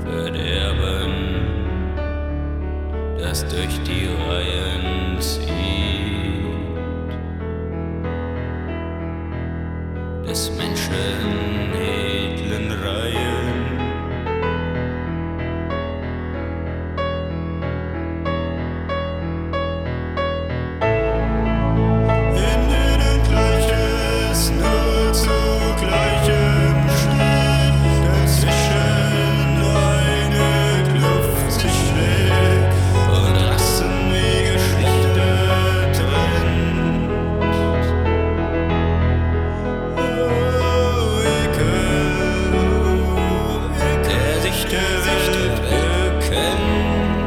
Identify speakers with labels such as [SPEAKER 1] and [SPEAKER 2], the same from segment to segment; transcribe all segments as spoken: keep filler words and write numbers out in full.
[SPEAKER 1] Verderben, das durch die Reihen zieht, des Menschen edlen Reihen. In denen Gleiches nur zu Gleichem steht, dazwischen eine Kluft sich schlägt und Rassen wie Geschlechter trennt. Oh, Ekel, der sich der Welt bekennt.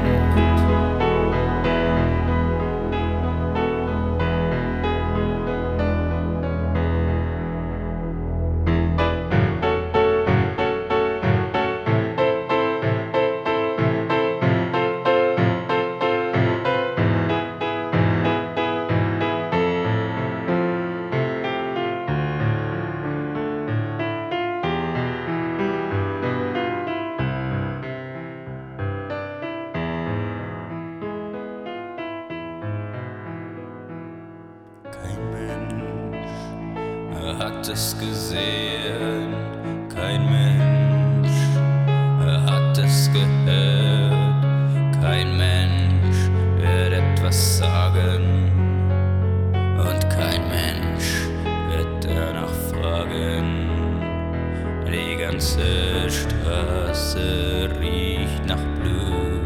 [SPEAKER 1] Kein Mensch hat es gesehen, kein Mensch hat es gehört, kein Mensch wird etwas sagen und kein Mensch wird danach fragen. Die ganze Straße riecht nach Blut,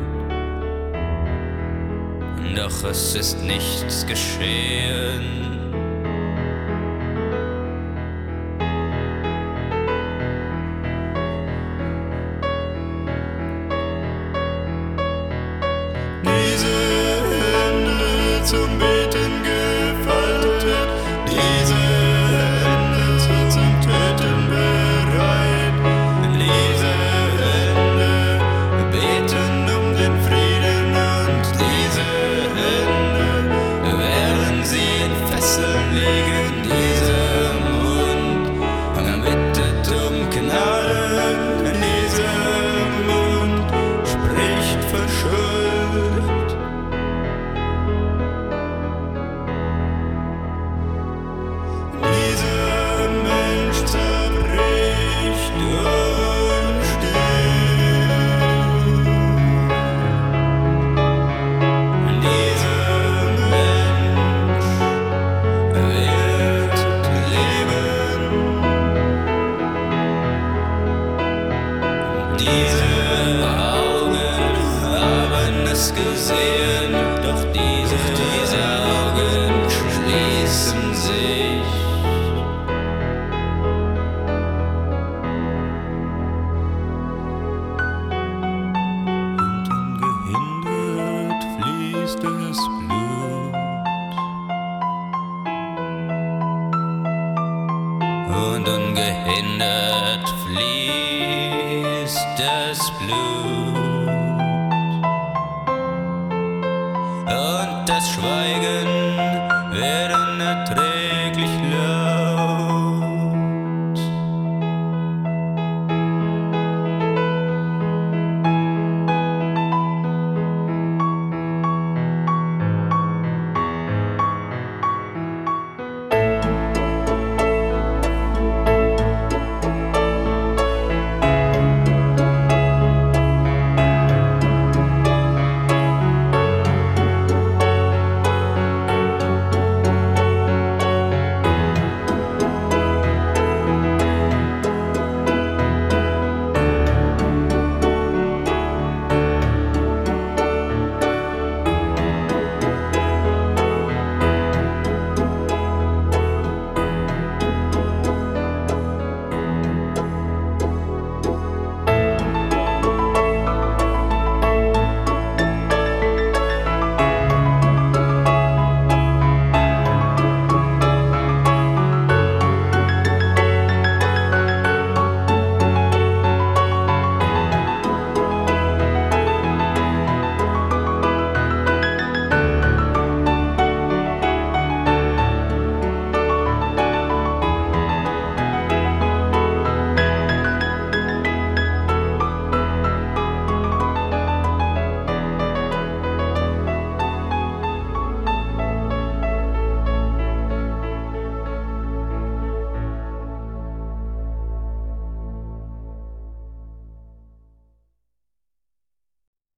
[SPEAKER 1] doch es ist nichts geschehen. Diese Hände zum Beten gefaltet, diese Hände zum Töten bereit, diese Hände beten um den Frieden und diese Hände werden sie in Fesseln legen, dieser Mund bittet um Gnade, dieser Mund spricht von Schuld. Dieser Mensch zerbricht und stirbt. Dieser Mensch wird leben. Diese Augen haben es gesehen, doch diese, diese Augen schließen sich. Und ungehindert fließt das Blut. Und ungehindert fließt das Blut.